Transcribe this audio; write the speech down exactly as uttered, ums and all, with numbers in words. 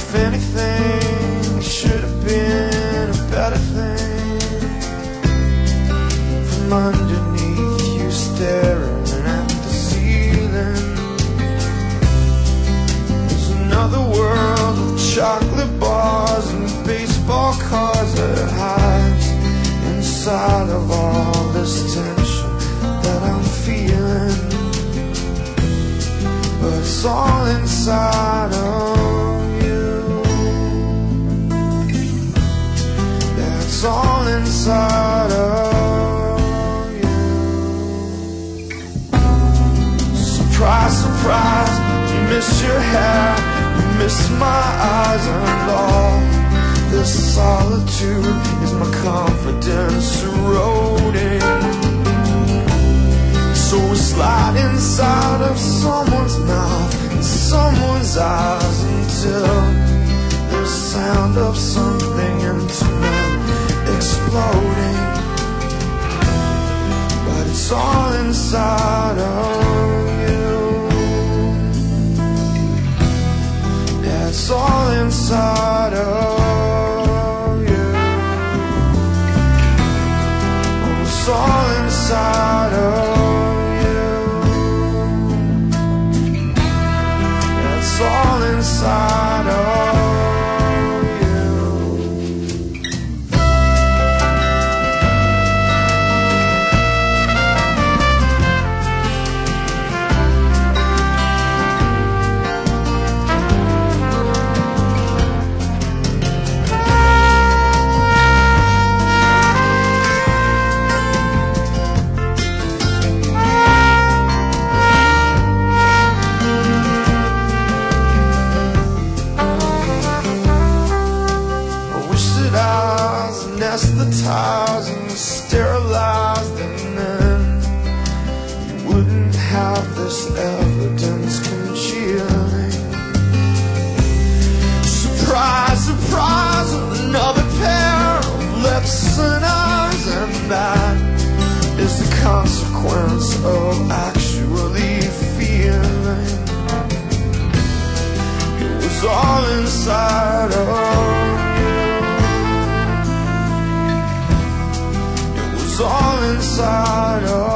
If anything, it should have been a better thing. From underneath you staring at the ceiling, there's another world of chocolate bars and baseball cards that hides inside of all this tension that I'm feeling. But it's all inside of you. Yeah, it's all inside of you. Surprise, surprise, you missed your hair, you missed my eyes, and all this solitude is my confidence eroding. So we slide inside of someone's mouth and someone's eyes until there's sound of something intimate exploding. But it's all inside of you. Yeah, it's all inside of you. Oh, it's all inside of you. It's all inside of you. Anesthetized and sterilized, and then you wouldn't have this evidence congealing. Surprise, surprise, another pair of lips and eyes, and that is the consequence of actually feeling. It was all inside of all inside of